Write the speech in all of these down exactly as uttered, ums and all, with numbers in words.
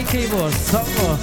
صدای کیبورد ساقا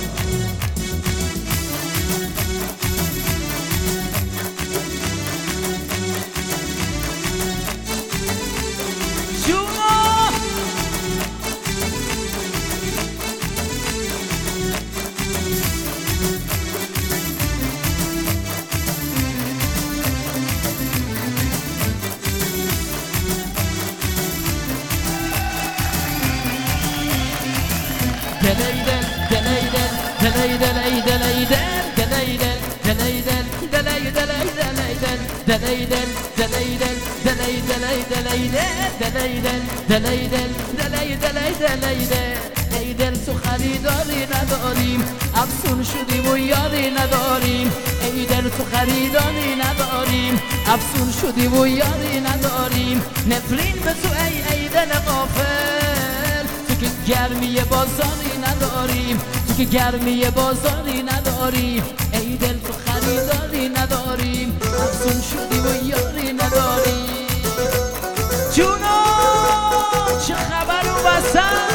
دلیدل دلیدل دلیدل دلیدل دلیدل دلیدل دلیدل دلیدل دلیدل دلیدل دلیدل دلیدل دلیدل دلیدل دلیدل تو خریداری نداریم افسون شدیم و یاری نداریم ای دل تو خریداری نداریم افسون شدیم و یاری نداریم نفرین به تو ای ای دل غافل تو که گرمی بازاری نداریم تو که گرمی بازاری نداریم ای دل تو خریداری نداریم افسون شدیم و یاری نداریم جونو چه خبر و بسن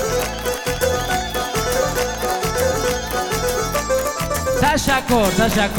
تشکر تشکر